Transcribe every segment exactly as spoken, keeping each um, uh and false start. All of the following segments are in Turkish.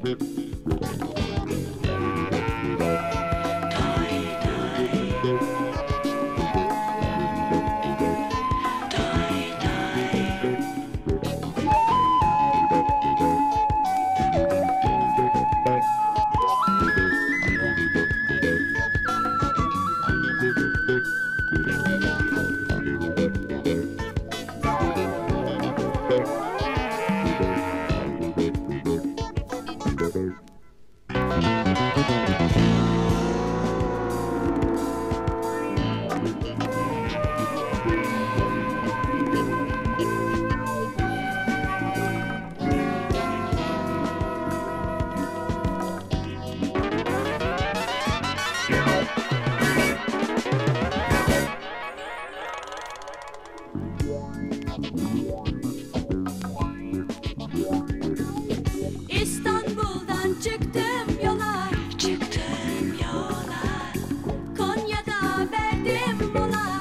İstanbul'dan çıktım yola, çıktım yola. Konya'da verdim mola.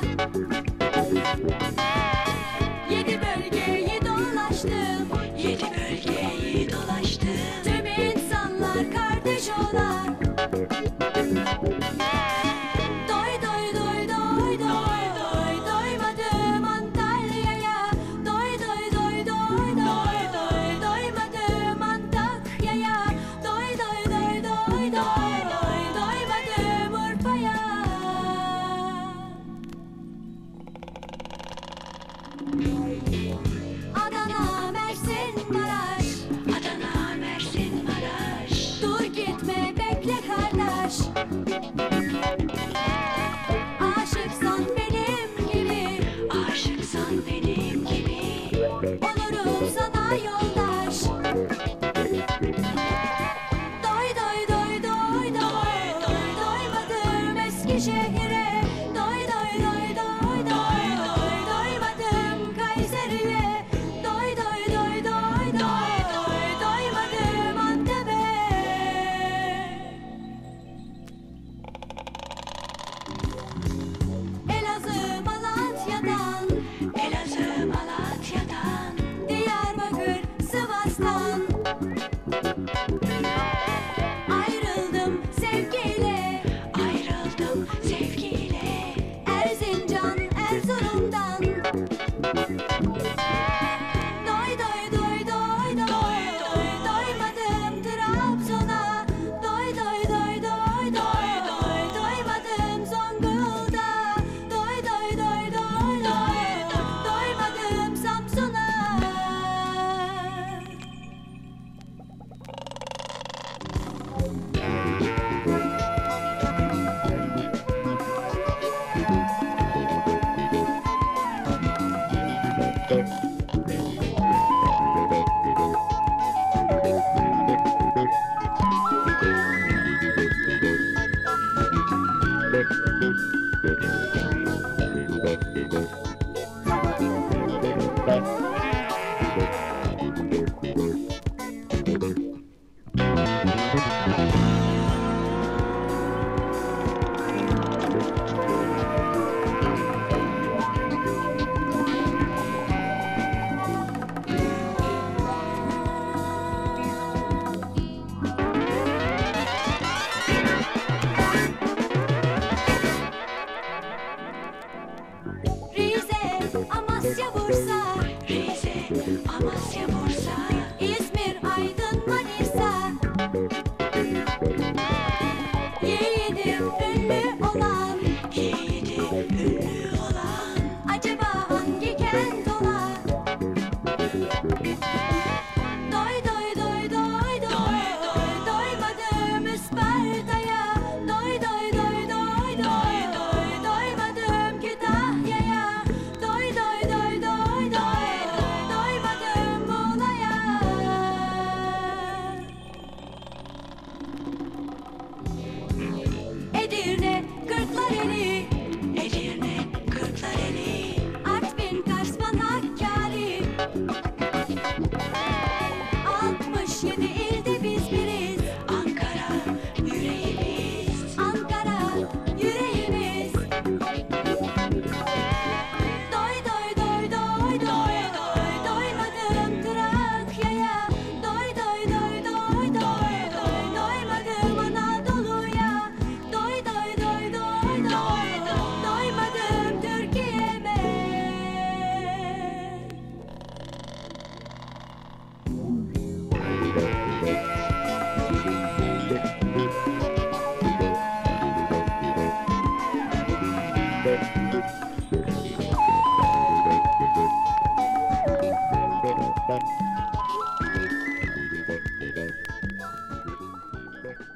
Yedi bölgeyi dolaştım, yedi bölgeyi dolaştım. Tüm insanlar kardeş ola. Doy doy doy doy doy doy doymadım Antalya'ya. Doy doy doy doy doy doy doymadım Antakya'ya. Doy doy doy doy doy doy doymadım Urfa'ya. Adana, Mersin, Maraş. Adana, Mersin, Maraş. Dur gitme bekle kardeş. Aşıksan benim gibi, aşıksan benim gibi. Olurum sana yoldaş. Doy doy doy doy doy doy doymadım Eskişehir'e. Doy doy doy doy doy doy doymadım Kayseri'ye. Doy doy doy doy doy doy doymadım Antep'e. Elazığ Malatya'dan, Elazığ Malatya'dan. Diyarbakır Sivas'tan. Ayrıldım sevgiyle, ayrıldım sevgiyle. Erzincan Erzurum'dan. Doy doy doy doy doy doy doymadım Trabzon'a. Doy doy doy doy doy doy doymadım Zonguldak'a. Doy doy doy doy doy doy doymadım Samsun'a.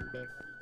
Thank you.